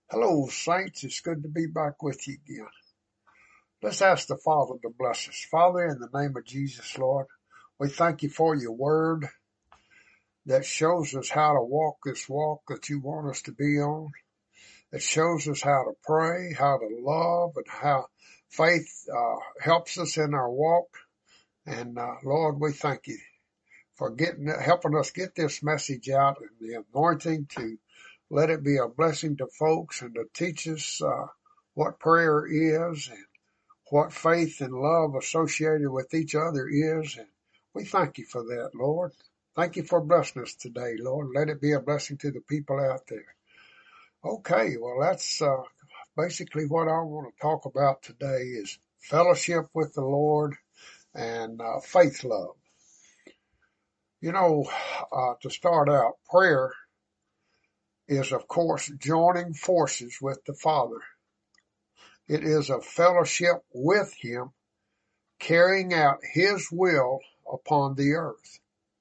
Hello, saints. It's good to be back with you again. Let's ask the Father to bless us. Father, in the name of Jesus, Lord, we thank you for your word that shows us how to walk this walk that you want us to be on. It shows us how to pray, how to love, and how faith helps us in our walk. And Lord, we thank you for helping us get this message out and the anointing to let it be a blessing to folks and to teach us what prayer is and what faith and love associated with each other is. And we thank you for that, Lord. Thank you for blessing us today, Lord. Let it be a blessing to the people out there. Okay, well, that's basically what I want to talk about today is fellowship with the Lord and faith love. You know, to start out, prayer is, of course, joining forces with the Father. It is a fellowship with Him, carrying out His will upon the earth.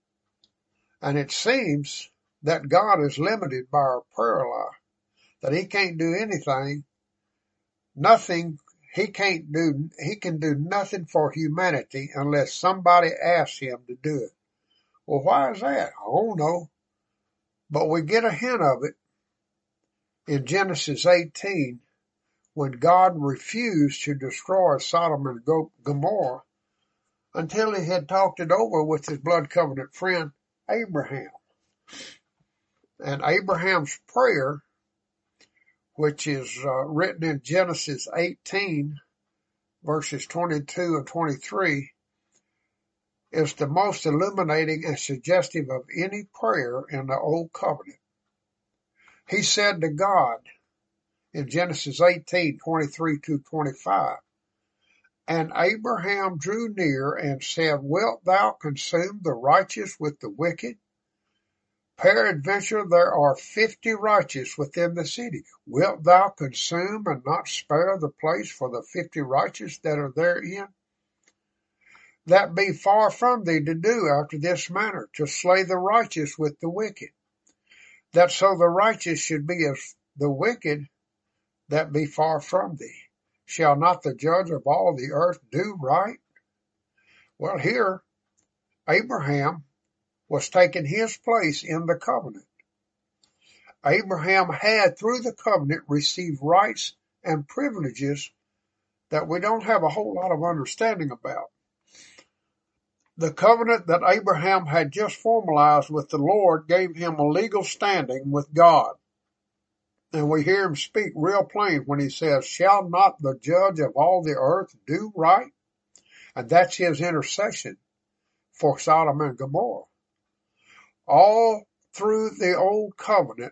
And it seems that God is limited by our prayer life, that He can't do anything, nothing, He can do nothing for humanity unless somebody asks Him to do it. Well, why is that? I don't know. But we get a hint of it in Genesis 18 when God refused to destroy Sodom and Gomorrah until He had talked it over with His blood covenant friend Abraham. And Abraham's prayer, which is written in Genesis 18, verses 22 and 23, is the most illuminating and suggestive of any prayer in the Old Covenant. He said to God in Genesis 18, 23 to 25, "And Abraham drew near and said, Wilt thou consume the righteous with the wicked? Peradventure there are 50 righteous within the city. Wilt thou consume and not spare the place for the 50 righteous that are therein? That be far from thee to do after this manner, to slay the righteous with the wicked. That so the righteous should be as the wicked, that be far from thee. Shall not the judge of all the earth do right?" Well, here, Abraham was taking his place in the covenant. Abraham had, through the covenant, received rights and privileges that we don't have a whole lot of understanding about. The covenant that Abraham had just formalized with the Lord gave him a legal standing with God. And we hear him speak real plain when he says, "Shall not the judge of all the earth do right?" And that's his intercession for Sodom and Gomorrah. All through the Old Covenant,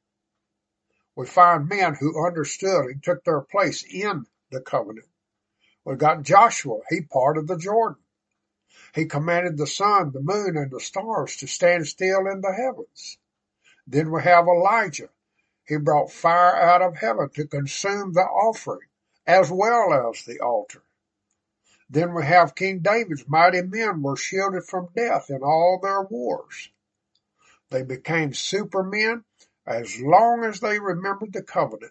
we find men who understood and took their place in the covenant. We got Joshua. He parted the Jordan. He commanded the sun, the moon, and the stars to stand still in the heavens. Then we have Elijah. He brought fire out of heaven to consume the offering as well as the altar. Then we have King David's mighty men were shielded from death in all their wars. They became supermen as long as they remembered the covenant.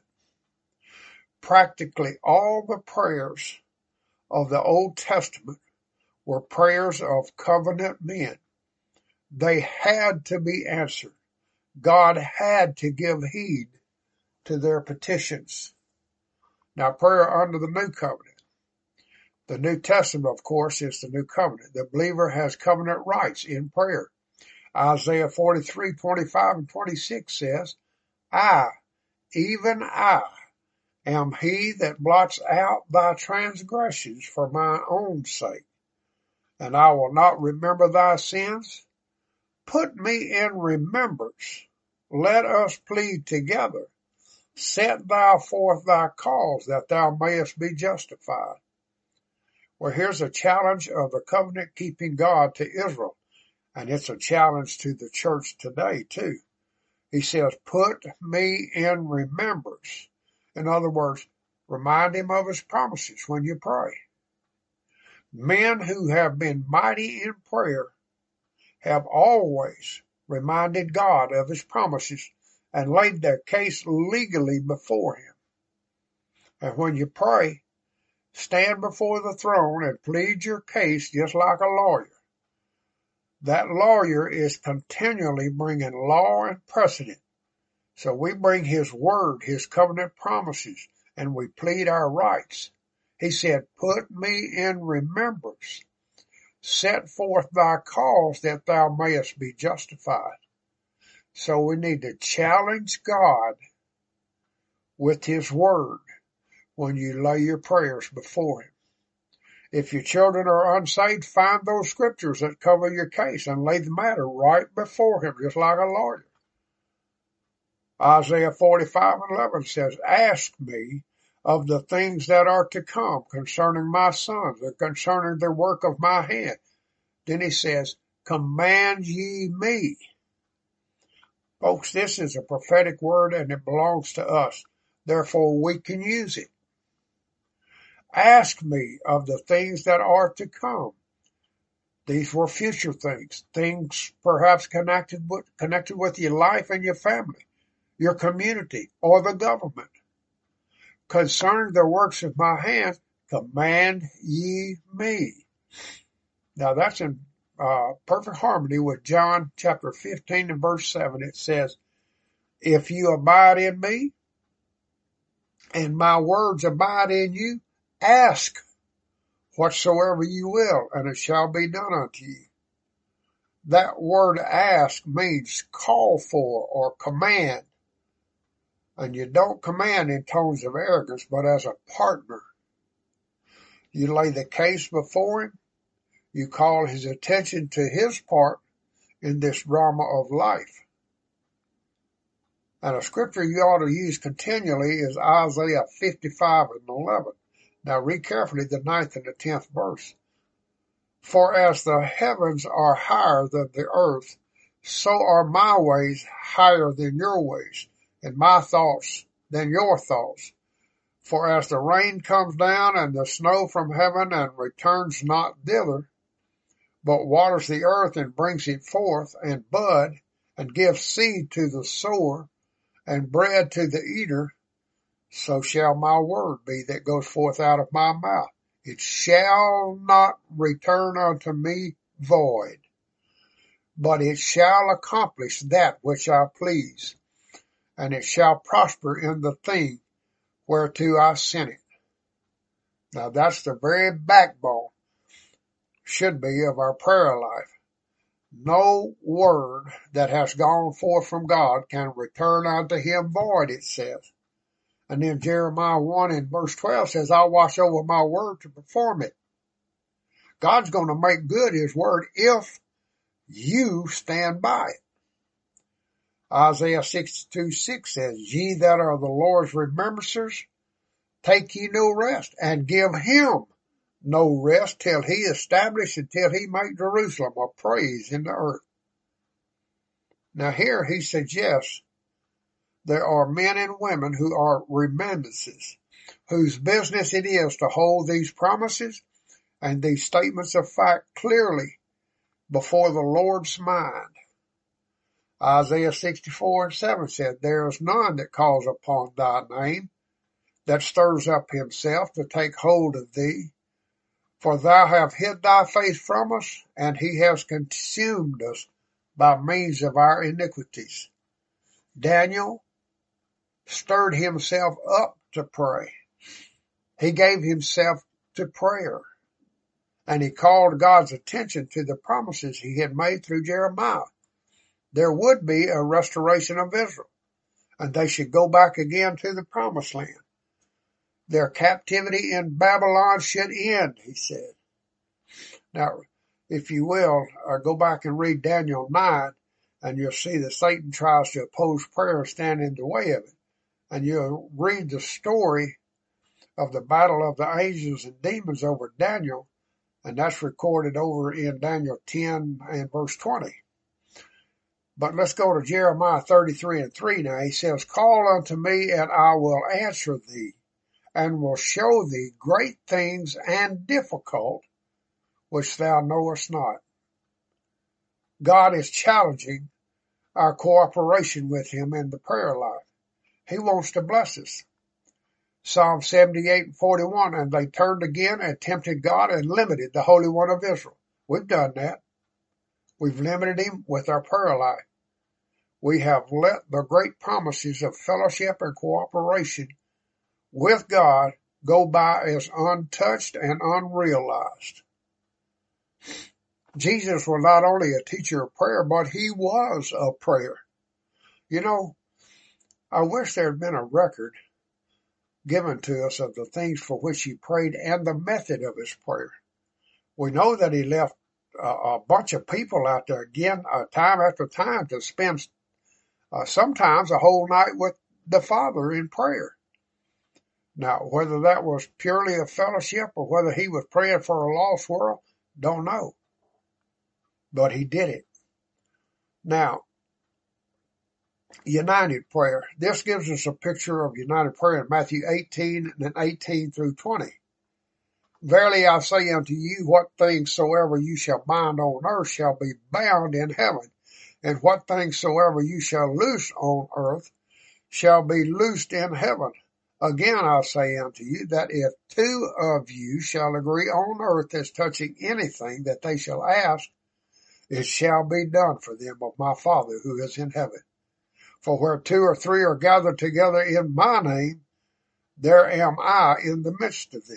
Practically all the prayers of the Old Testament were prayers of covenant men. They had to be answered. God had to give heed to their petitions. Now, prayer under the New Covenant. The New Testament, of course, is the New Covenant. The believer has covenant rights in prayer. Isaiah 43, 25 and 26 says, "I, even I, am he that blots out thy transgressions for my own sake, and I will not remember thy sins. Put me in remembrance. Let us plead together. Set thou forth thy cause, that thou mayest be justified." Well, here's a challenge of the covenant-keeping God to Israel, and it's a challenge to the church today, too. He says, put me in remembrance. In other words, remind him of his promises when you pray. Men who have been mighty in prayer have always reminded God of his promises and laid their case legally before him. And when you pray, stand before the throne and plead your case just like a lawyer. That lawyer is continually bringing law and precedent. So we bring his word, his covenant promises, and we plead our rights. He said, put me in remembrance. Set forth thy cause that thou mayest be justified. So we need to challenge God with his word when you lay your prayers before him. If your children are unsaved, find those scriptures that cover your case and lay the matter right before him, just like a lawyer. Isaiah 45:11 says, ask me of the things that are to come concerning my sons and concerning the work of my hand. Then he says, command ye me. Folks, this is a prophetic word and it belongs to us. Therefore, we can use it. Ask me of the things that are to come. These were future things perhaps connected with your life and your family, your community, or the government. Concerning the works of my hands, command ye me. Now that's in perfect harmony with John chapter 15 and verse 7. It says, if you abide in me and my words abide in you, ask whatsoever you will, and it shall be done unto you. That word ask means call for or command. And you don't command in tones of arrogance, but as a partner. You lay the case before him. You call his attention to his part in this drama of life. And a scripture you ought to use continually is Isaiah 55:11. Now read carefully the 9th and the 10th verse. For as the heavens are higher than the earth, so are my ways higher than your ways, and my thoughts than your thoughts. For as the rain comes down and the snow from heaven and returns not thither, but waters the earth and brings it forth and bud, and gives seed to the sower and bread to the eater, so shall my word be that goes forth out of my mouth. It shall not return unto me void, but it shall accomplish that which I please, and it shall prosper in the thing whereto I sent it. Now that's the very backbone, should be, of our prayer life. No word that has gone forth from God can return unto him void, it says. And then Jeremiah 1 and verse 12 says, I'll watch over my word to perform it. God's going to make good his word if you stand by it. Isaiah 62:6 says, ye that are the Lord's remembrancers, take ye no rest, and give him no rest till he establish and till he make Jerusalem a praise in the earth. Now here he suggests there are men and women who are remembrances, whose business it is to hold these promises and these statements of fact clearly before the Lord's mind. Isaiah 64:7 said, there is none that calls upon thy name, that stirs up himself to take hold of thee. For thou hast hid thy face from us, and he has consumed us by means of our iniquities. Daniel stirred himself up to pray. He gave himself to prayer, and he called God's attention to the promises he had made through Jeremiah. There would be a restoration of Israel, and they should go back again to the promised land. Their captivity in Babylon should end, he said. Now, if you will, go back and read Daniel 9, and you'll see that Satan tries to oppose prayer and stand in the way of it. And you'll read the story of the battle of the angels and demons over Daniel, and that's recorded over in Daniel 10 and verse 20. But let's go to Jeremiah 33:3 now. He says, call unto me, and I will answer thee, and will show thee great things and difficult, which thou knowest not. God is challenging our cooperation with him in the prayer life. He wants to bless us. Psalm 78:41, and they turned again and tempted God and limited the Holy One of Israel. We've done that. We've limited him with our prayer life. We have let the great promises of fellowship and cooperation with God go by as untouched and unrealized. Jesus was not only a teacher of prayer, but he was a prayer. You know, I wish there had been a record given to us of the things for which he prayed and the method of his prayer. We know that he left a bunch of people out there again, time after time, to spend sometimes a whole night with the Father in prayer. Now, whether that was purely a fellowship or whether he was praying for a lost world, don't know. But he did it. Now, united prayer. This gives us a picture of united prayer in Matthew 18 and 18 through 20. Verily I say unto you, what things soever you shall bind on earth shall be bound in heaven, and what things soever you shall loose on earth shall be loosed in heaven. Again I say unto you, that if two of you shall agree on earth as touching anything that they shall ask, it shall be done for them of my Father who is in heaven. For where two or three are gathered together in my name, there am I in the midst of them.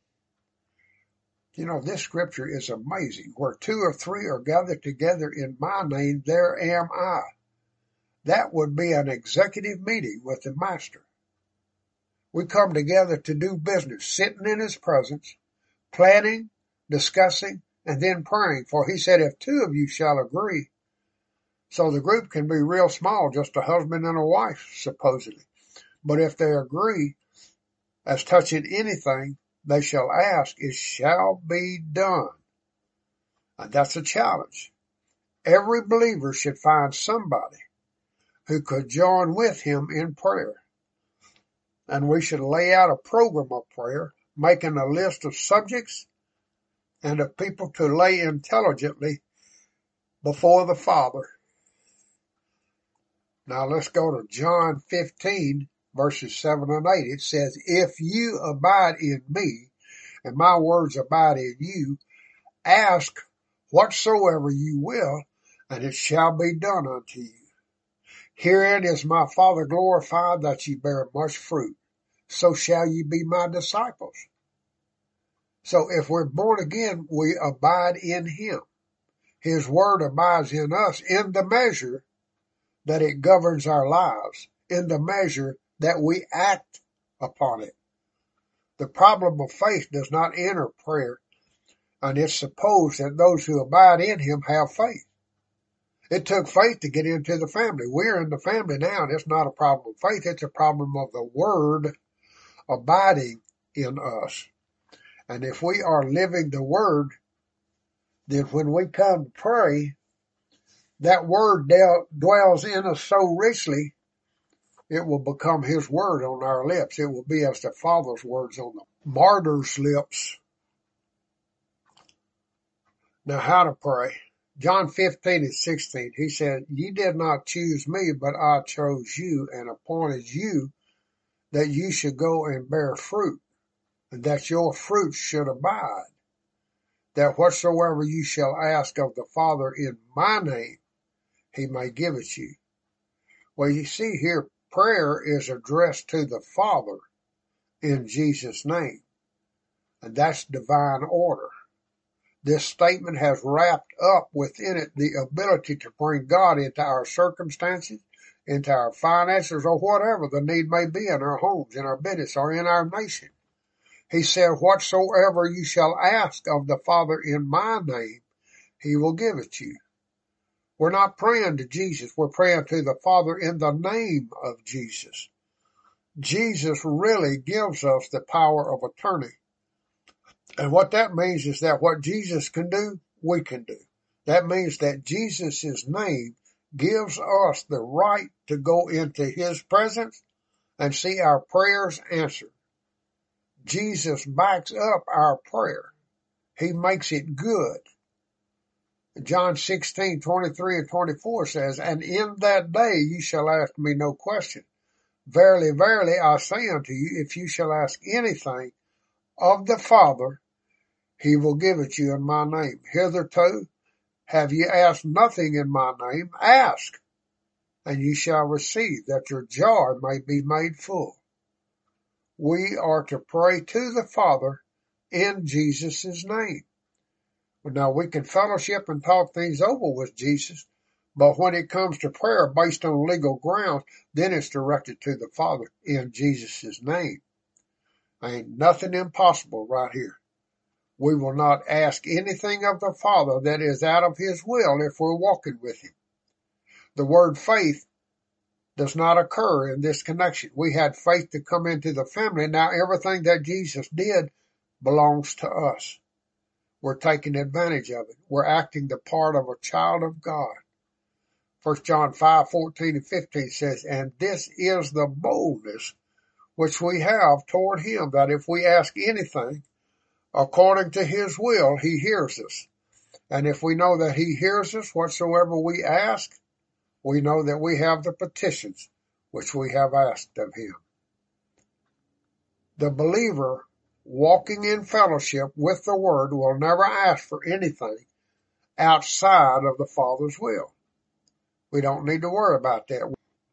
You know, this scripture is amazing. Where two or three are gathered together in my name, there am I. That would be an executive meeting with the Master. We come together to do business, sitting in his presence, planning, discussing, and then praying. For he said, if two of you shall agree. So the group can be real small, just a husband and a wife, supposedly. But if they agree as touching anything they shall ask, it shall be done. And that's a challenge. Every believer should find somebody who could join with him in prayer. And we should lay out a program of prayer, making a list of subjects and of people to lay intelligently before the Father. Now let's go to John 15, verses 7 and 8. It says, if you abide in me, and my words abide in you, ask whatsoever you will, and it shall be done unto you. Herein is my Father glorified, that ye bear much fruit. So shall ye be my disciples. So if we're born again, we abide in him. His word abides in us in the measure that it governs our lives, in the measure that we act upon it. The problem of faith does not enter prayer, and it's supposed that those who abide in him have faith. It took faith to get into the family. We're in the family now, and it's not a problem of faith. It's a problem of the word abiding in us. And if we are living the word, then when we come to pray, that word dwells in us so richly, it will become his word on our lips. It will be as the Father's words on the martyr's lips. Now, how to pray. John 15 and 16, he said, ye did not choose me, but I chose you and appointed you that you should go and bear fruit, and that your fruit should abide, that whatsoever you shall ask of the Father in my name, he may give it you. Well, you see here, prayer is addressed to the Father in Jesus' name, and that's divine order. This statement has wrapped up within it the ability to bring God into our circumstances, into our finances, or whatever the need may be in our homes, in our business, or in our nation. He said, whatsoever you shall ask of the Father in my name, he will give it you. We're not praying to Jesus. We're praying to the Father in the name of Jesus. Jesus really gives us the power of attorney. And what that means is that what Jesus can do, we can do. That means that Jesus' name gives us the right to go into his presence and see our prayers answered. Jesus backs up our prayer. He makes it good. John 16:23 and 24 says, and in that day you shall ask me no question. Verily, verily, I say unto you, if you shall ask anything of the Father, he will give it you in my name. Hitherto have ye asked nothing in my name. Ask, and ye shall receive, that your joy may be made full. We are to pray to the Father in Jesus' name. Now, we can fellowship and talk things over with Jesus, but when it comes to prayer based on legal grounds, then it's directed to the Father in Jesus' name. Ain't nothing impossible right here. We will not ask anything of the Father that is out of his will if we're walking with him. The word faith does not occur in this connection. We had faith to come into the family. Now everything that Jesus did belongs to us. We're taking advantage of it. We're acting the part of a child of God. 1 John 5:14 and 15 says, and this is the boldness which we have toward him, that if we ask anything according to his will, he hears us. And if we know that he hears us, whatsoever we ask, we know that we have the petitions which we have asked of him. The believer walking in fellowship with the Word will never ask for anything outside of the Father's will. We don't need to worry about that.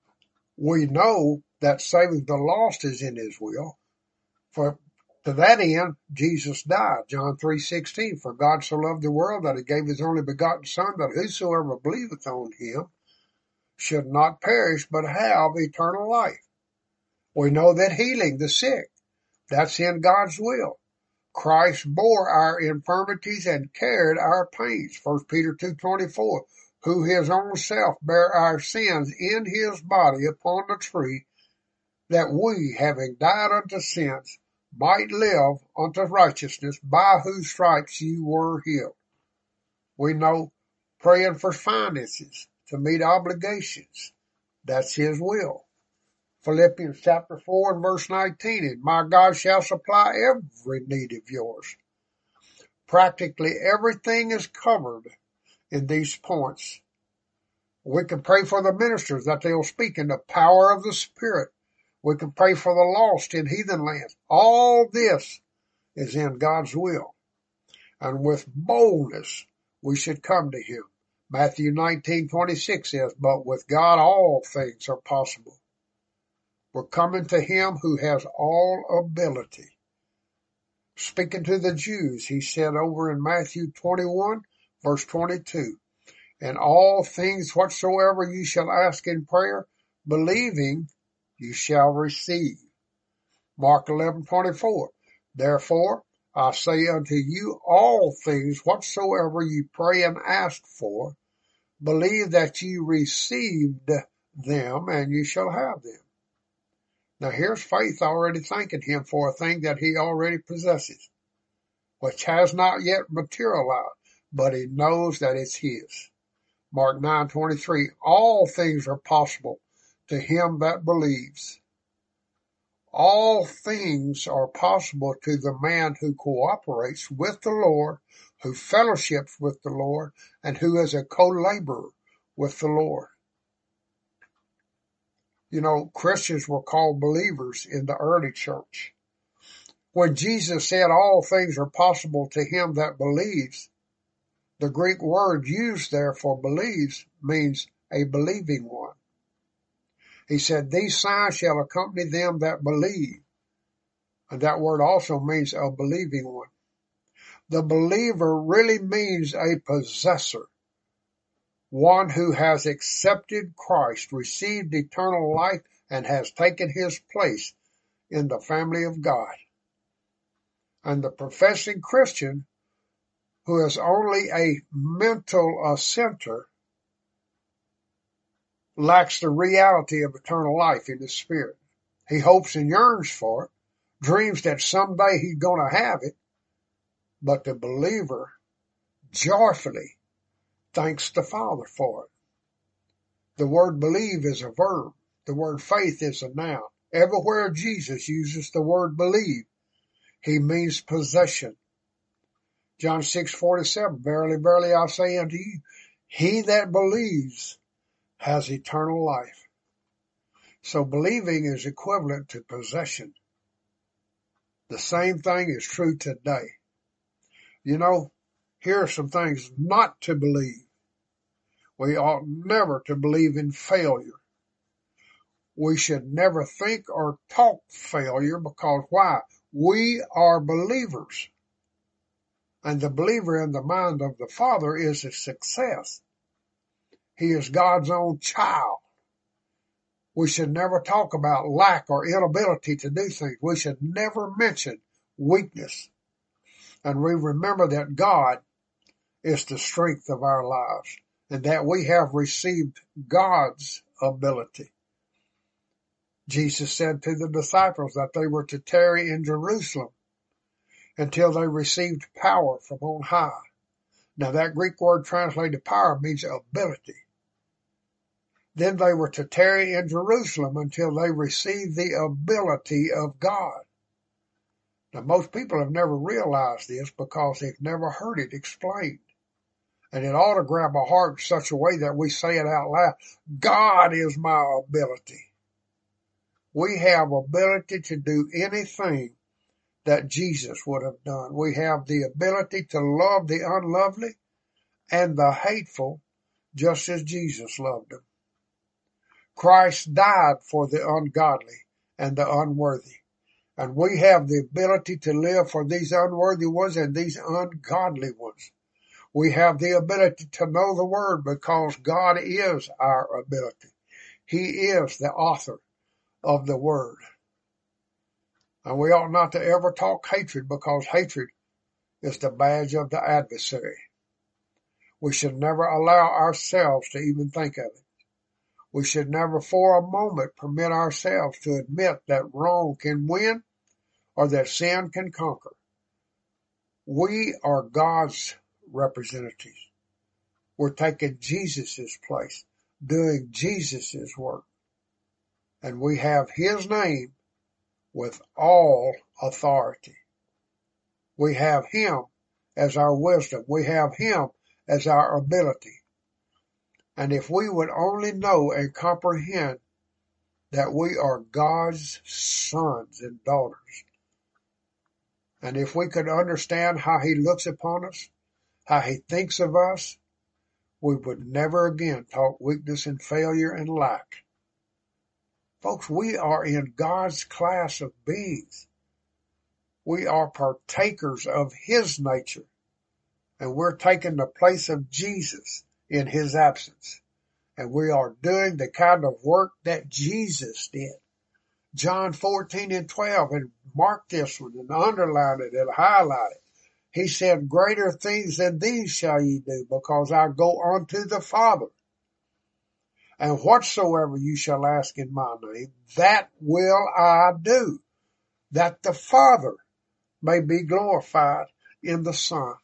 We know that saving the lost is in his will. For to that end, Jesus died. John 3:16, for God so loved the world that he gave his only begotten Son, that whosoever believeth on him should not perish, but have eternal life. We know that healing the sick, that's in God's will. Christ bore our infirmities and carried our pains. 1 Peter 2:24, who his own self bare our sins in his body upon the tree, that we, having died unto sins, might live unto righteousness, by whose stripes you were healed. We know praying for finances to meet obligations, that's his will. Philippians chapter 4 and verse 19, and my God shall supply every need of yours. Practically everything is covered in these points. We can pray for the ministers that they'll speak in the power of the Spirit. We can pray for the lost in heathen lands. All this is in God's will. And with boldness, we should come to him. Matthew 19:26 says, but with God all things are possible. We're coming to him who has all ability. Speaking to the Jews, he said over in Matthew 21, verse 22, and all things whatsoever you shall ask in prayer, believing, you shall receive. Mark 11:24, therefore I say unto you, all things whatsoever you pray and ask for, believe that you received them, and you shall have them. Now here's faith already thanking him for a thing that he already possesses, which has not yet materialized, but he knows that it's his. Mark 9:23, all things are possible to him that believes. All things are possible to the man who cooperates with the Lord, who fellowships with the Lord, and who is a co-laborer with the Lord. You know, Christians were called believers in the early church. When Jesus said all things are possible to him that believes, the Greek word used there for believes means a believing one. He said, these signs shall accompany them that believe. And that word also means a believing one. The believer really means a possessor, one who has accepted Christ, received eternal life, and has taken his place in the family of God. And the professing Christian, who is only a mental assenter, lacks the reality of eternal life in his spirit. He hopes and yearns for it, dreams that someday he's going to have it, but the believer joyfully thanks the Father for it. The word believe is a verb. The word faith is a noun. Everywhere Jesus uses the word believe, he means possession. John 6:47, verily, verily, I say unto you, he that believes has eternal life. So believing is equivalent to possession. The same thing is true today. You know, here are some things not to believe. We ought never to believe in failure. We should never think or talk failure, because why? We are believers. And the believer in the mind of the Father is a success. He is God's own child. We should never talk about lack or inability to do things. We should never mention weakness. And we remember that God is the strength of our lives, and that we have received God's ability. Jesus said to the disciples that they were to tarry in Jerusalem until they received power from on high. Now that Greek word translated power means ability. Then they were to tarry in Jerusalem until they received the ability of God. Now most people have never realized this because they've never heard it explained. And it ought to grab our heart in such a way that we say it out loud. God is my ability. We have ability to do anything that Jesus would have done. We have the ability to love the unlovely and the hateful just as Jesus loved them. Christ died for the ungodly and the unworthy. And we have the ability to live for these unworthy ones and these ungodly ones. We have the ability to know the Word because God is our ability. He is the author of the Word. And we ought not to ever talk hatred, because hatred is the badge of the adversary. We should never allow ourselves to even think of it. We should never for a moment permit ourselves to admit that wrong can win or that sin can conquer. We are God's representatives. We're taking Jesus' place, doing Jesus' work. And we have His name with all authority. We have Him as our wisdom. We have Him as our ability. And if we would only know and comprehend that we are God's sons and daughters, and if we could understand how He looks upon us, how He thinks of us, we would never again talk weakness and failure and lack. Folks, we are in God's class of beings. We are partakers of His nature, and we're taking the place of Jesus in His absence. And we are doing the kind of work that Jesus did. John 14:12, and mark this one and underline it and highlight it. He said, greater things than these shall ye do, because I go unto the Father. And whatsoever you shall ask in my name, that will I do, that the Father may be glorified in the Son.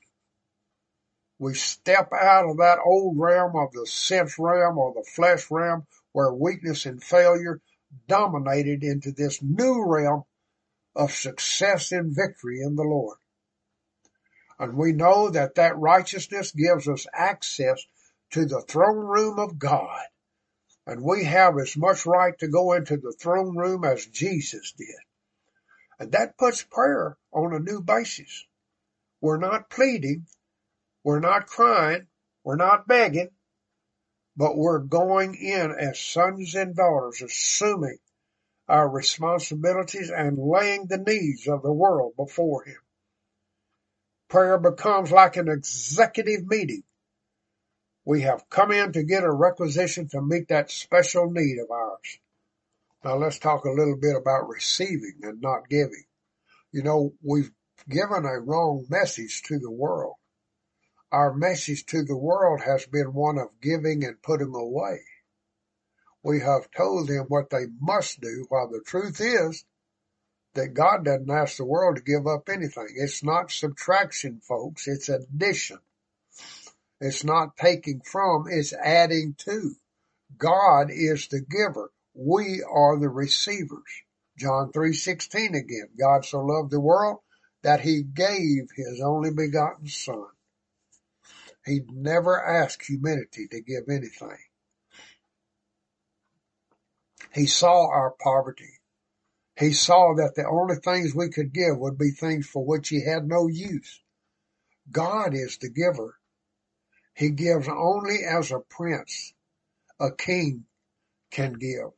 We step out of that old realm of the sense realm or the flesh realm where weakness and failure dominated into this new realm of success and victory in the Lord. And we know that that righteousness gives us access to the throne room of God. And we have as much right to go into the throne room as Jesus did. And that puts prayer on a new basis. We're not pleading. We're not crying. We're not begging. But we're going in as sons and daughters, assuming our responsibilities and laying the needs of the world before Him. Prayer becomes like an executive meeting. We have come in to get a requisition to meet that special need of ours. Now let's talk a little bit about receiving and not giving. You know, we've given a wrong message to the world. Our message to the world has been one of giving and putting away. We have told them what they must do, while the truth is that God doesn't ask the world to give up anything. It's not subtraction, folks. It's addition. It's not taking from, it's adding to. God is the giver. We are the receivers. John 3:16 again. God so loved the world that he gave his only begotten Son. He never asked humanity to give anything. He saw our poverty. He saw that the only things we could give would be things for which he had no use. God is the giver. He gives only as a prince, a king, can give.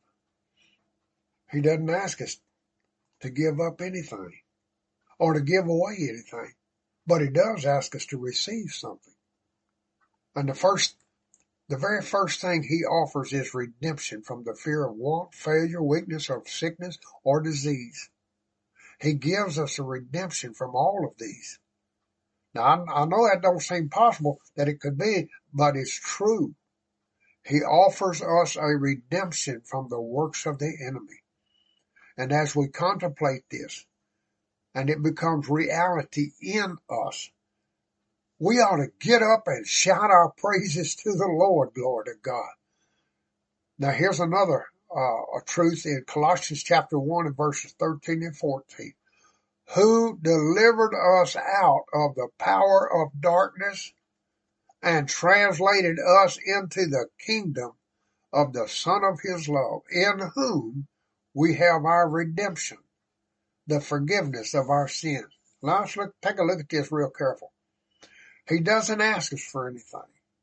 He doesn't ask us to give up anything or to give away anything, but he does ask us to receive something. And the very first thing he offers is redemption from the fear of want, failure, weakness, or sickness, or disease. He gives us a redemption from all of these. Now, I know that don't seem possible that it could be, but it's true. He offers us a redemption from the works of the enemy. And as we contemplate this, and it becomes reality in us, we ought to get up and shout our praises to the Lord, glory to God. Now here's another truth in Colossians chapter 1 and verses 13 and 14. Who delivered us out of the power of darkness and translated us into the kingdom of the Son of his love, in whom we have our redemption, the forgiveness of our sins. Now let's take a look at this real careful. He doesn't ask us for anything.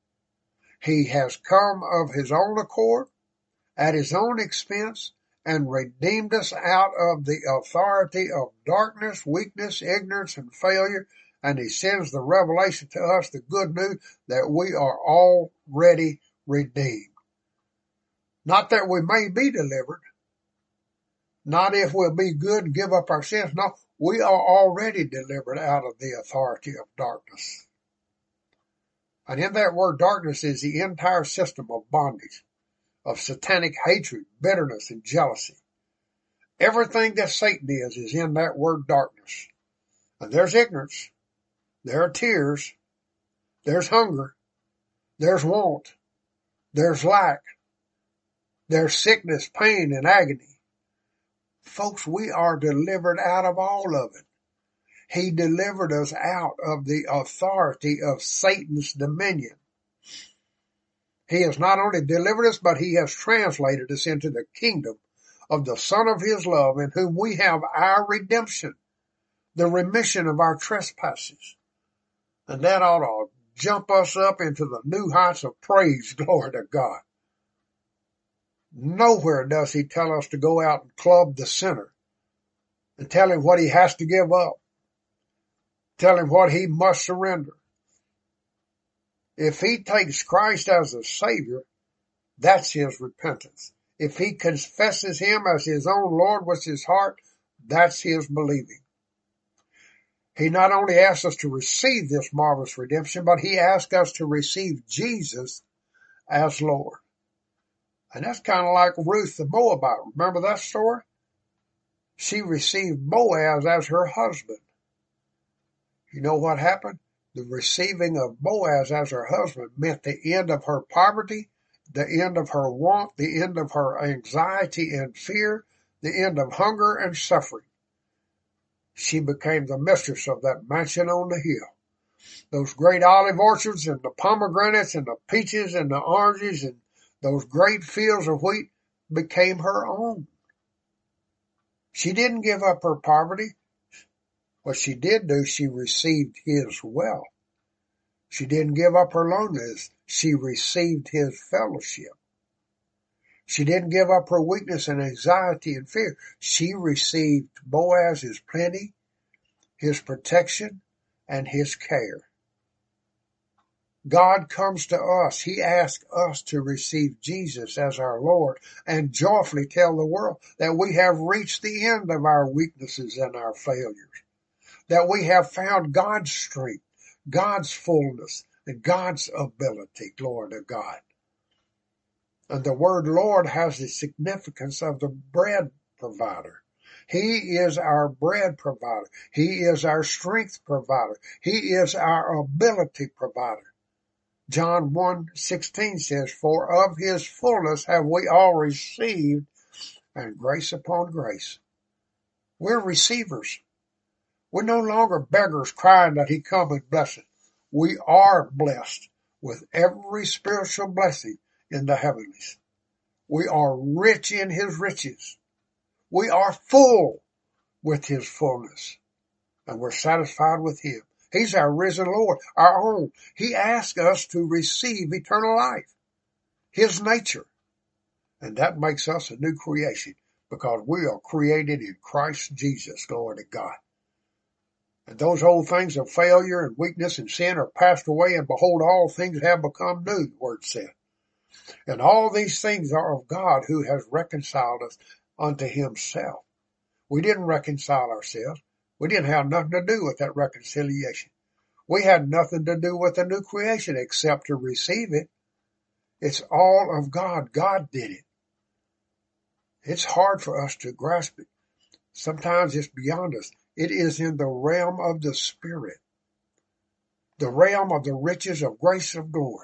He has come of his own accord, at his own expense, and redeemed us out of the authority of darkness, weakness, ignorance, and failure, and he sends the revelation to us, the good news, that we are already redeemed. Not that we may be delivered, not if we'll be good and give up our sins. No, we are already delivered out of the authority of darkness. And in that word darkness is the entire system of bondage, of satanic hatred, bitterness, and jealousy. Everything that Satan is in that word darkness. And there's ignorance, there are tears, there's hunger, there's want, there's lack, there's sickness, pain, and agony. Folks, we are delivered out of all of it. He delivered us out of the authority of Satan's dominion. He has not only delivered us, but he has translated us into the kingdom of the Son of his love, in whom we have our redemption, the remission of our trespasses. And that ought to jump us up into the new heights of praise, glory to God. Nowhere does he tell us to go out and club the sinner and tell him what he has to give up. Tell him what he must surrender. If he takes Christ as a Savior, that's his repentance. If he confesses him as his own Lord with his heart, that's his believing. He not only asks us to receive this marvelous redemption, but he asks us to receive Jesus as Lord. And that's kind of like Ruth the Moabite. Remember that story? She received Boaz as her husband. You know what happened? The receiving of Boaz as her husband meant the end of her poverty, the end of her want, the end of her anxiety and fear, the end of hunger and suffering. She became the mistress of that mansion on the hill. Those great olive orchards and the pomegranates and the peaches and the oranges and those great fields of wheat became her own. She didn't give up her poverty. What she did do, she received his wealth. She didn't give up her loneliness. She received his fellowship. She didn't give up her weakness and anxiety and fear. She received Boaz's plenty, his protection, and his care. God comes to us. He asks us to receive Jesus as our Lord and joyfully tell the world that we have reached the end of our weaknesses and our failures, that we have found God's strength, God's fullness, and God's ability. Glory to God. And the word Lord has the significance of the bread provider. He is our bread provider. He is our strength provider. He is our ability provider. John 1:16 says, for of his fullness have we all received, and grace upon grace. We're receivers. We're no longer beggars crying that he come and bless us. We are blessed with every spiritual blessing in the heavenlies. We are rich in his riches. We are full with his fullness. And we're satisfied with him. He's our risen Lord, our own. He asked us to receive eternal life, his nature. And that makes us a new creation because we are created in Christ Jesus. Glory to God. And those old things of failure and weakness and sin are passed away, and behold, all things have become new, the word said. And all these things are of God, who has reconciled us unto himself. We didn't reconcile ourselves. We didn't have nothing to do with that reconciliation. We had nothing to do with the new creation except to receive it. It's all of God. God did it. It's hard for us to grasp it. Sometimes it's beyond us. It is in the realm of the Spirit, the realm of the riches of grace of glory.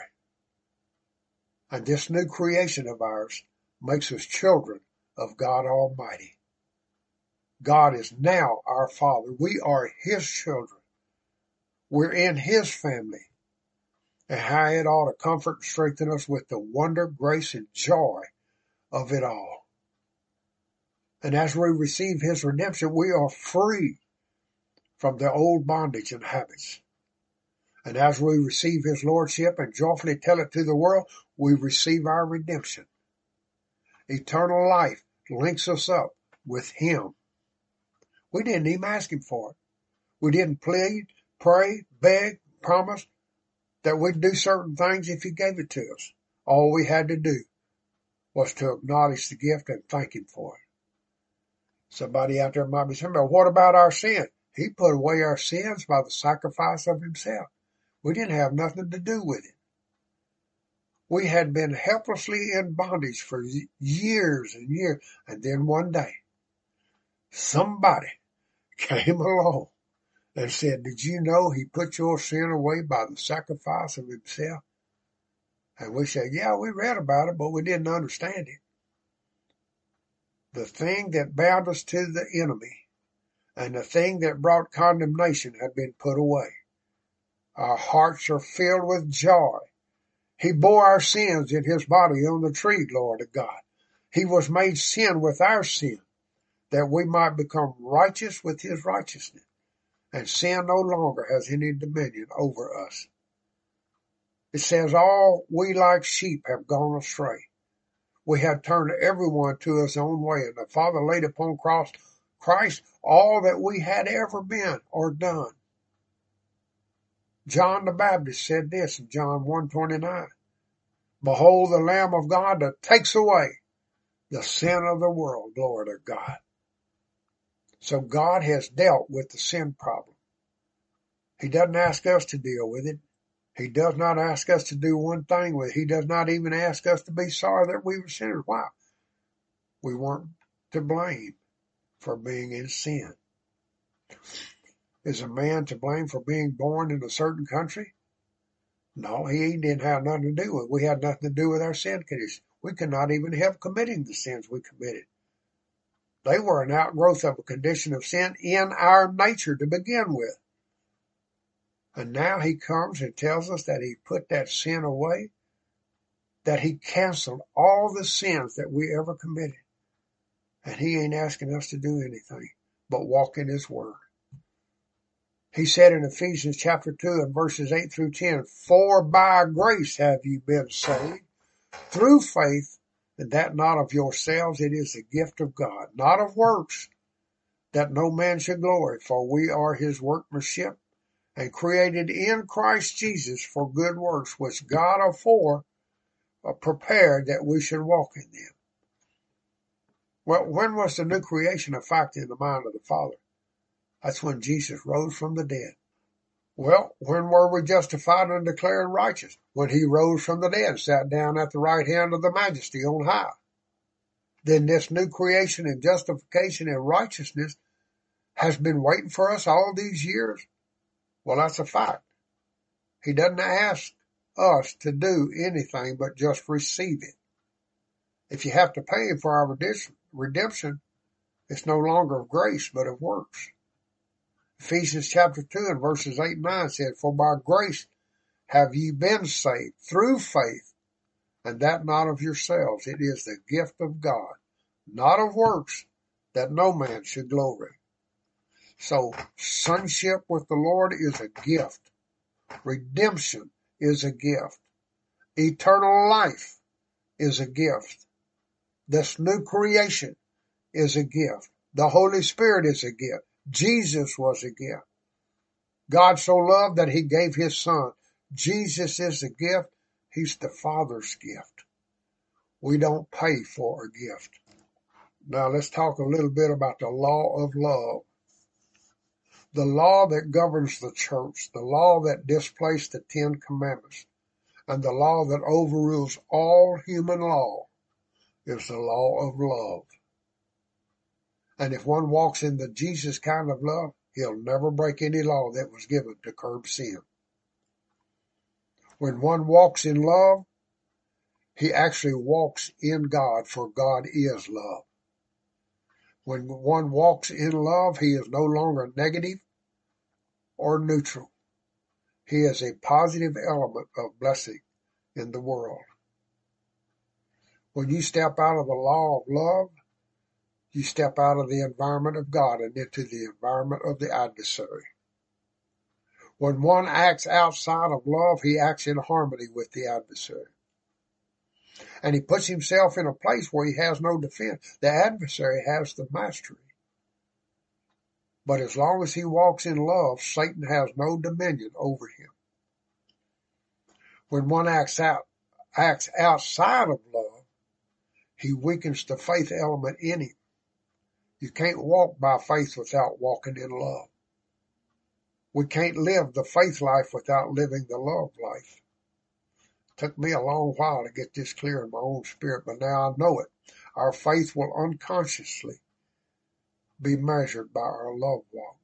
And this new creation of ours makes us children of God Almighty. God is now our Father. We are his children. We're in his family. And how it ought to comfort and strengthen us with the wonder, grace, and joy of it all. And as we receive his redemption, we are free from the old bondage and habits. And as we receive his lordship and joyfully tell it to the world, we receive our redemption. Eternal life links us up with him. We didn't even ask him for it. We didn't plead, pray, beg, promise that we'd do certain things if he gave it to us. All we had to do was to acknowledge the gift and thank him for it. Somebody out there might be saying, well, what about our sin? He put away our sins by the sacrifice of himself. We didn't have nothing to do with it. We had been helplessly in bondage for years and years. And then one day, somebody came along and said, did you know he put your sin away by the sacrifice of himself? And we said, yeah, we read about it, but we didn't understand it. The thing that bound us to the enemy and the thing that brought condemnation had been put away. Our hearts are filled with joy. He bore our sins in his body on the tree, glory to God. He was made sin with our sin, that we might become righteous with his righteousness. And sin no longer has any dominion over us. It says, all we like sheep have gone astray. We have turned everyone to his own way, and the Father laid upon Christ all that we had ever been or done. John the Baptist said this in John 1:29. Behold the Lamb of God that takes away the sin of the world. Glory to God. So God has dealt with the sin problem. He doesn't ask us to deal with it. He does not ask us to do one thing with it. He does not even ask us to be sorry that we were sinners. Why? We weren't to blame for being in sin. Is a man to blame for being born in a certain country? No, he didn't have nothing to do with it. We had nothing to do with our sin condition. We could not even help committing the sins we committed. They were an outgrowth of a condition of sin in our nature to begin with. And now he comes and tells us that he put that sin away, that he canceled all the sins that we ever committed. And he ain't asking us to do anything but walk in his word. He said in Ephesians chapter 2 and verses 8 through 10, for by grace have you been saved through faith, and that not of yourselves, it is the gift of God, not of works, that no man should glory, for we are his workmanship, and created in Christ Jesus for good works, which God afore prepared that we should walk in them. Well, when was the new creation a fact in the mind of the Father? That's when Jesus rose from the dead. Well, when were we justified and declared righteous? When he rose from the dead, sat down at the right hand of the Majesty on high. Then this new creation and justification and righteousness has been waiting for us all these years. Well, that's a fact. He doesn't ask us to do anything but just receive it. If you have to pay for our redemption, it's no longer of grace but of works. Ephesians chapter 2 and verses 8 and 9 said, "For by grace have ye been saved through faith, and that not of yourselves. It is the gift of God, not of works, that no man should glory." So sonship with the Lord is a gift. Redemption is a gift. Eternal life is a gift. This new creation is a gift. The Holy Spirit is a gift. Jesus was a gift. God so loved that he gave his son. Jesus is a gift. He's the Father's gift. We don't pay for a gift. Now let's talk a little bit about the law of love. The law that governs the church, the law that displaced the 10 Commandments, and the law that overrules all human law is the law of love. And if one walks in the Jesus kind of love, he'll never break any law that was given to curb sin. When one walks in love, he actually walks in God, for God is love. When one walks in love, he is no longer negative or neutral. He is a positive element of blessing in the world. When you step out of the law of love, you step out of the environment of God and into the environment of the adversary. When one acts outside of love, he acts in harmony with the adversary. And he puts himself in a place where he has no defense. The adversary has the mastery. But as long as he walks in love, Satan has no dominion over him. When one acts outside of love, he weakens the faith element in him. You can't walk by faith without walking in love. We can't live the faith life without living the love life. It took me a long while to get this clear in my own spirit, but now I know it. Our faith will unconsciously be measured by our love walk.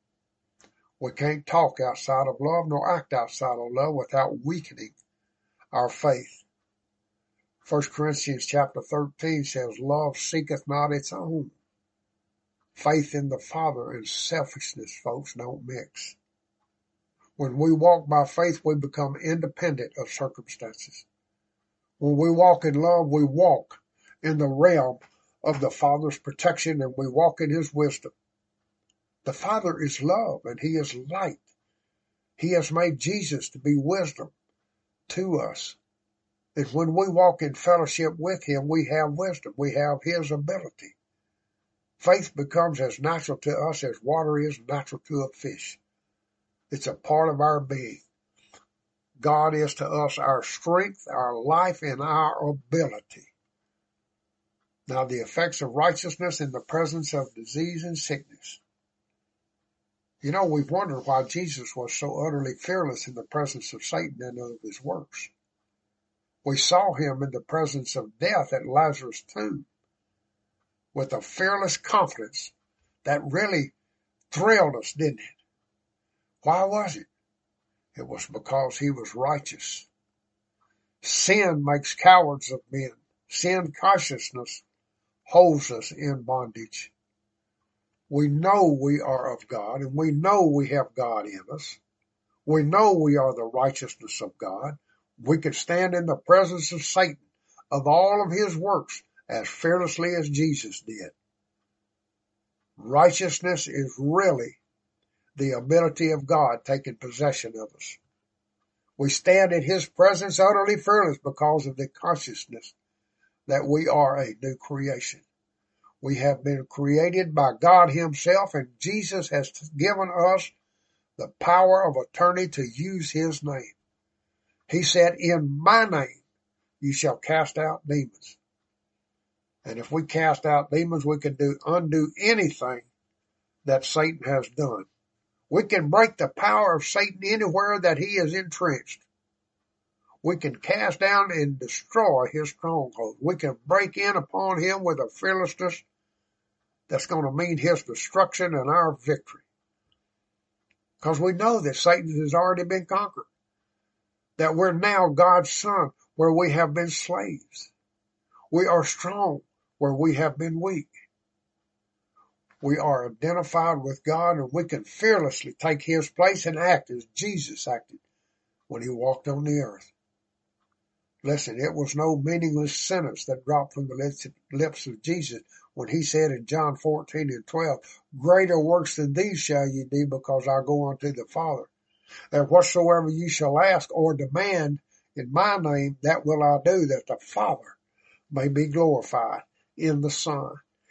We can't talk outside of love nor act outside of love without weakening our faith. 1 Corinthians chapter 13 says, "Love seeketh not its own." Faith in the Father and selfishness, folks, don't mix. When we walk by faith, we become independent of circumstances. When we walk in love, we walk in the realm of the Father's protection and we walk in his wisdom. The Father is love and he is light. He has made Jesus to be wisdom to us. And when we walk in fellowship with him, we have wisdom. We have his ability. Faith becomes as natural to us as water is natural to a fish. It's a part of our being. God is to us our strength, our life, and our ability. Now the effects of righteousness in the presence of disease and sickness. You know, we've wondered why Jesus was so utterly fearless in the presence of Satan and of his works. We saw him in the presence of death at Lazarus' tomb with a fearless confidence that really thrilled us, didn't it? Why was it? It was because he was righteous. Sin makes cowards of men. Sin consciousness holds us in bondage. We know we are of God, and we know we have God in us. We know we are the righteousness of God. We could stand in the presence of Satan, of all of his works, as fearlessly as Jesus did. Righteousness is really the ability of God taking possession of us. We stand in his presence utterly fearless because of the consciousness that we are a new creation. We have been created by God himself, and Jesus has given us the power of attorney to use his name. He said, "In my name you shall cast out demons." And if we cast out demons, we can undo anything that Satan has done. We can break the power of Satan anywhere that he is entrenched. We can cast down and destroy his stronghold. We can break in upon him with a fearlessness that's going to mean his destruction and our victory. Because we know that Satan has already been conquered. That we're now God's son where we have been slaves. We are strong where we have been weak. We are identified with God, and we can fearlessly take his place and act as Jesus acted when he walked on the earth. Listen, it was no meaningless sentence that dropped from the lips of Jesus when he said in John 14:12, greater works than these shall ye do, because I go unto the Father. And whatsoever ye shall ask or demand in my name, that will I do, that the Father may be glorified in the Son.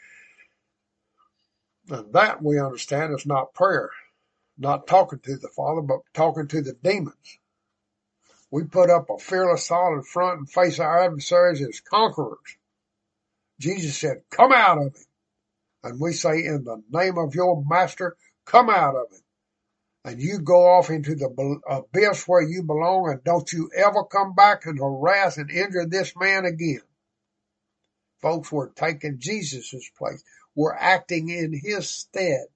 And that, we understand, is not prayer, not talking to the Father, but talking to the demons. We put up a fearless, solid front and face our adversaries as conquerors. Jesus said, come out of him. And we say, in the name of your master, come out of him. And you go off into the abyss where you belong, and don't you ever come back and harass and injure this man again. Folks, we're taking Jesus' place. We're acting in his stead.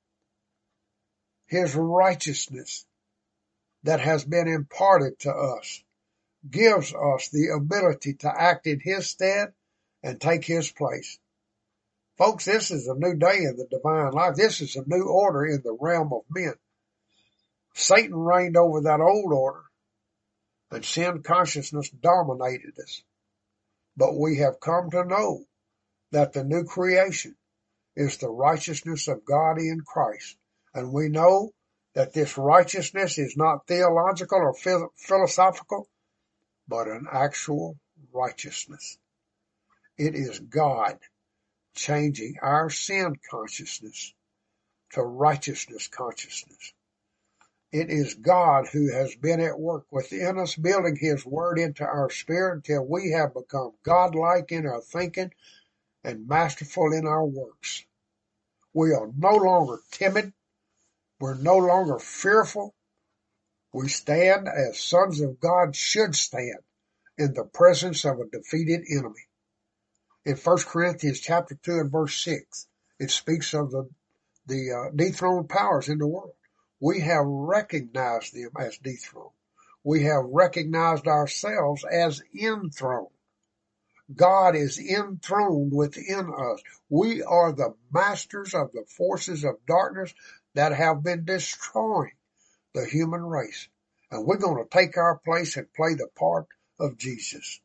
His righteousness that has been imparted to us gives us the ability to act in his stead and take his place. Folks, this is a new day in the divine life. This is a new order in the realm of men. Satan reigned over that old order, and sin consciousness dominated us. But we have come to know that the new creation is the righteousness of God in Christ. And we know that this righteousness is not theological or philosophical, but an actual righteousness. It is God changing our sin consciousness to righteousness consciousness. It is God who has been at work within us, building his word into our spirit until we have become godlike in our thinking and masterful in our works. We are no longer timid. We're no longer fearful. We stand as sons of God should stand in the presence of a defeated enemy. In 1 Corinthians chapter 2 and verse 6, it speaks of the dethroned powers in the world. We have recognized them as dethroned. We have recognized ourselves as enthroned. God is enthroned within us. We are the masters of the forces of darkness that have been destroying the human race. And we're going to take our place and play the part of Jesus.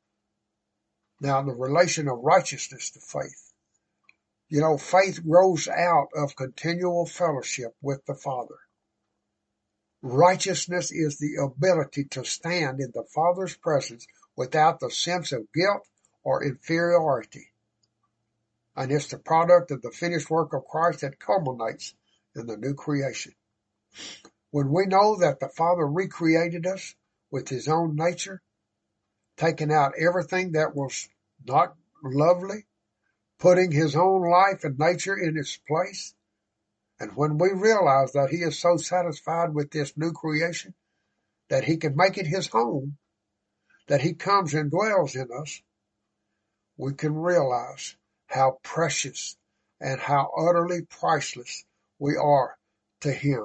Now, the relation of righteousness to faith. You know, faith grows out of continual fellowship with the Father. Righteousness is the ability to stand in the Father's presence without the sense of guilt or inferiority. And it's the product of the finished work of Christ that culminates in the new creation. When we know that the Father recreated us with his own nature, taking out everything that was not lovely, putting his own life and nature in its place, and when we realize that he is so satisfied with this new creation that he can make it his home, that he comes and dwells in us, we can realize how precious and how utterly priceless we are to him.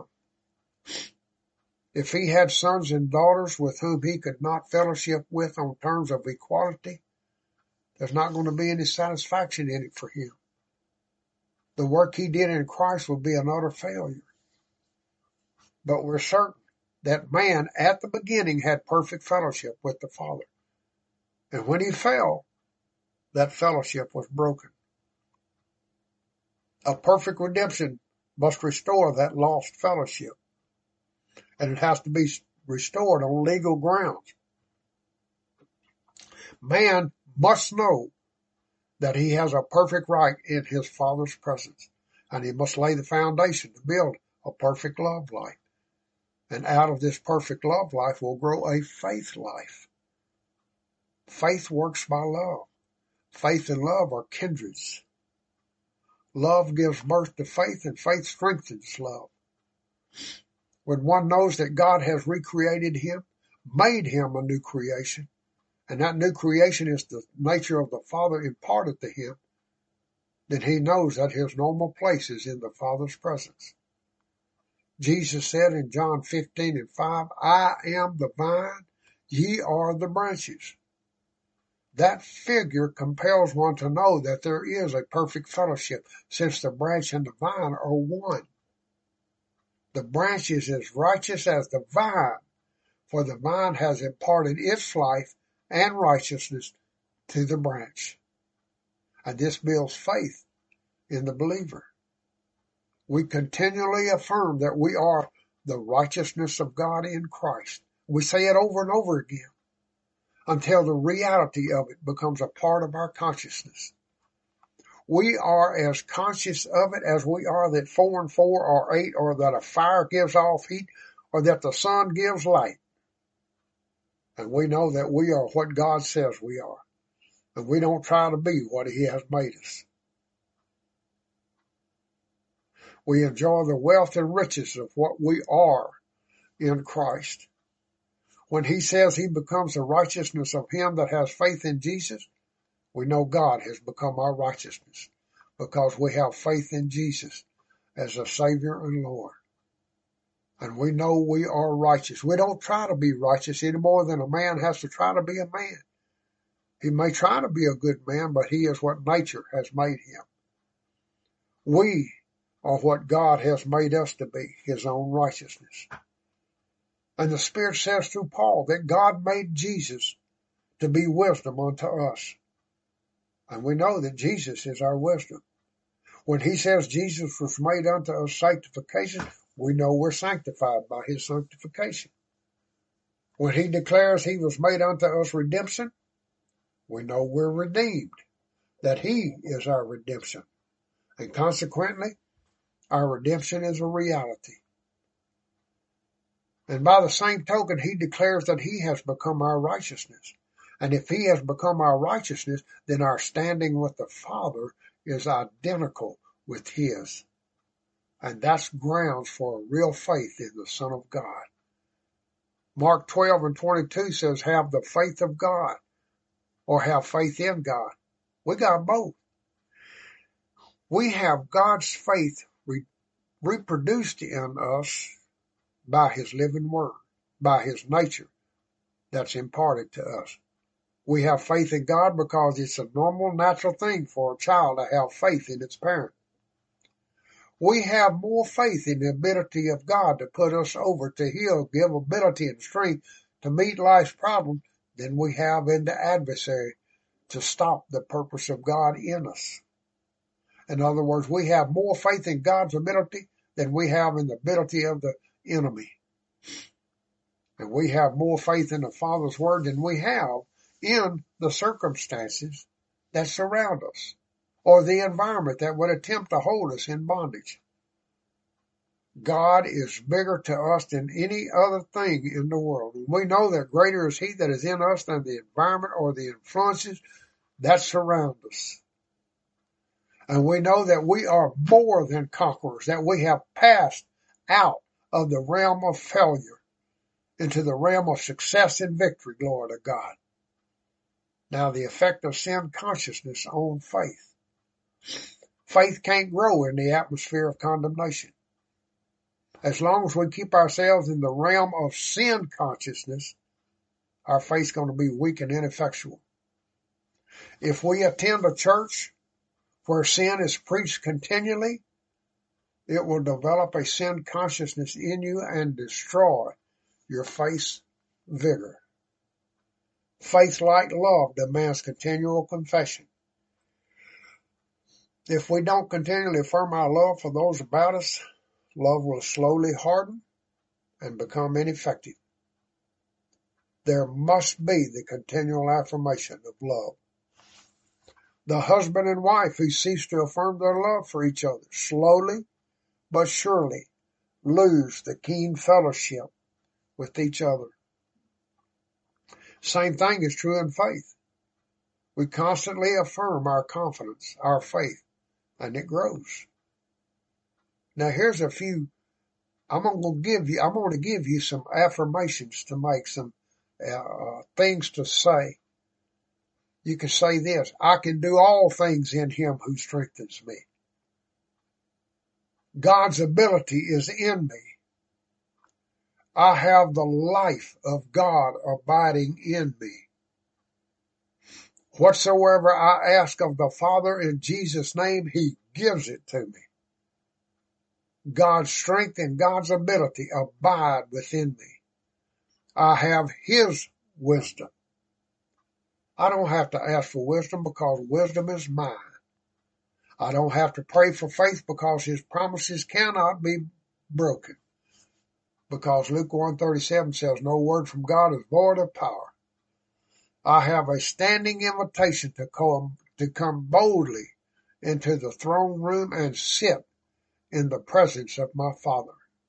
If he had sons and daughters with whom he could not fellowship with on terms of equality, there's not going to be any satisfaction in it for him. The work he did in Christ will be an utter failure. But we're certain that man at the beginning had perfect fellowship with the Father. And when he fell, that fellowship was broken. A perfect redemption must restore that lost fellowship. And it has to be restored on legal grounds. Man must know that he has a perfect right in his Father's presence. And he must lay the foundation to build a perfect love life. And out of this perfect love life will grow a faith life. Faith works by love. Faith and love are kindreds. Love gives birth to faith, and faith strengthens love. When one knows that God has recreated him, made him a new creation, and that new creation is the nature of the Father imparted to him, then he knows that his normal place is in the Father's presence. Jesus said in John 15:5, I am the vine, ye are the branches. That figure compels one to know that there is a perfect fellowship, since the branch and the vine are one. The branch is as righteous as the vine, for the vine has imparted its life and righteousness to the branch. And this builds faith in the believer. We continually affirm that we are the righteousness of God in Christ. We say it over and over again until the reality of it becomes a part of our consciousness. We are as conscious of it as we are that 4 and 4 are 8, or that a fire gives off heat, or that the sun gives light. And we know that we are what God says we are. And we don't try to be what He has made us. We enjoy the wealth and riches of what we are in Christ. When He says He becomes the righteousness of him that has faith in Jesus, we know God has become our righteousness because we have faith in Jesus as a Savior and Lord. And we know we are righteous. We don't try to be righteous any more than a man has to try to be a man. He may try to be a good man, but he is what nature has made him. We are what God has made us to be, His own righteousness. And the Spirit says through Paul that God made Jesus to be wisdom unto us. And we know that Jesus is our wisdom. When He says Jesus was made unto us sanctification, we know we're sanctified by His sanctification. When He declares He was made unto us redemption, we know we're redeemed, that He is our redemption. And consequently, our redemption is a reality. And by the same token, He declares that He has become our righteousness. And if He has become our righteousness, then our standing with the Father is identical with His. And that's grounds for a real faith in the Son of God. Mark 12 and 22 says, have the faith of God, or have faith in God. We got both. We have God's faith reproduced in us by His living word, by His nature that's imparted to us. We have faith in God because it's a normal, natural thing for a child to have faith in its parent. We have more faith in the ability of God to put us over, to heal, give ability and strength to meet life's problems than we have in the adversary to stop the purpose of God in us. In other words, we have more faith in God's ability than we have in the ability of the enemy. And we have more faith in the Father's word than we have in the circumstances that surround us, or the environment that would attempt to hold us in bondage. God is bigger to us than any other thing in the world. We know that greater is He that is in us than the environment or the influences that surround us. And we know that we are more than conquerors, that we have passed out of the realm of failure into the realm of success and victory, glory to God. Now, the effect of sin consciousness on faith. Faith can't grow in the atmosphere of condemnation. As long as we keep ourselves in the realm of sin consciousness, our faith's going to be weak and ineffectual. If we attend a church where sin is preached continually, it will develop a sin consciousness in you and destroy your faith's vigor. Faith, like love, demands continual confession. If we don't continually affirm our love for those about us, love will slowly harden and become ineffective. There must be the continual affirmation of love. The husband and wife who cease to affirm their love for each other slowly but surely lose the keen fellowship with each other. Same thing is true in faith. We constantly affirm our confidence, our faith, and it grows. Now here's a few. I'm going to give you some affirmations to make, some things to say. You can say this: I can do all things in Him who strengthens me. God's ability is in me. I have the life of God abiding in me. Whatsoever I ask of the Father in Jesus' name, he gives it to me. God's strength and God's ability abide within me. I have his wisdom. I don't have to ask for wisdom because wisdom is mine. I don't have to pray for faith because his promises cannot be broken. Because Luke 1:37 says, no word from God is void of power. I have a standing invitation to come boldly into the throne room and sit in the presence of my Father.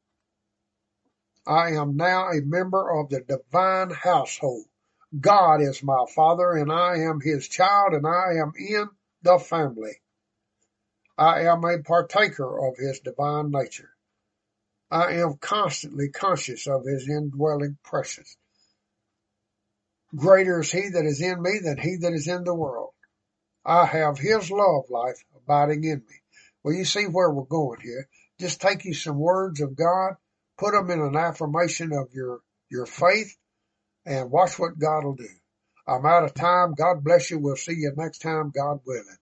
I am now a member of the divine household. God is my Father, and I am his child, and I am in the family. I am a partaker of his divine nature. I am constantly conscious of his indwelling presence. Greater is he that is in me than he that is in the world. I have his love life abiding in me. Well, you see where we're going here. Just take you some words of God, put them in an affirmation of your faith, and watch what God will do. I'm out of time. God bless you. We'll see you next time, God willing.